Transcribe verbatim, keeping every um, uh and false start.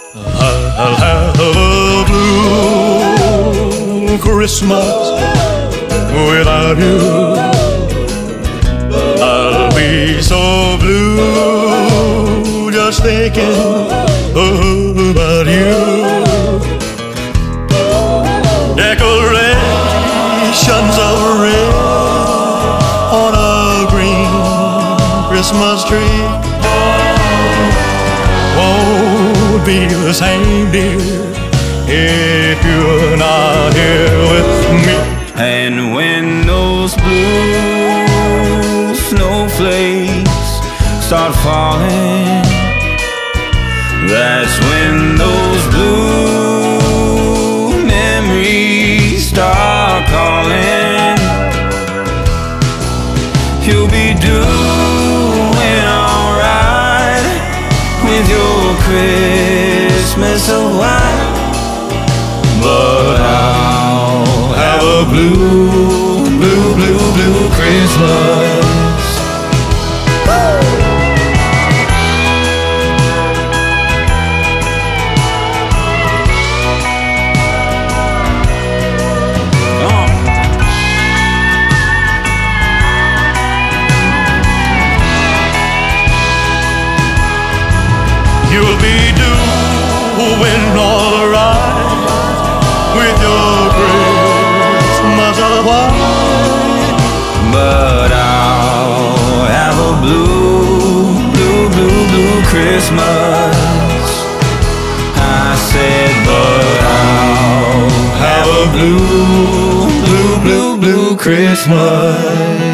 I'll have a blue Christmas without you. I'll be so blue just thinking about you. Decorations of red on a green Christmas tree won't be the same, dear, if you're not here with me. And when those blue snowflakes start falling, that's when those blue memories start calling. You'll be doing alright with your Christmas of white, but I'll have a blue, blue, blue, blue Christmas. You'll be doing alright with your Christmas of white, but I'll have a blue, blue, blue, blue Christmas. I said, but I'll have a blue, blue, blue, blue Christmas.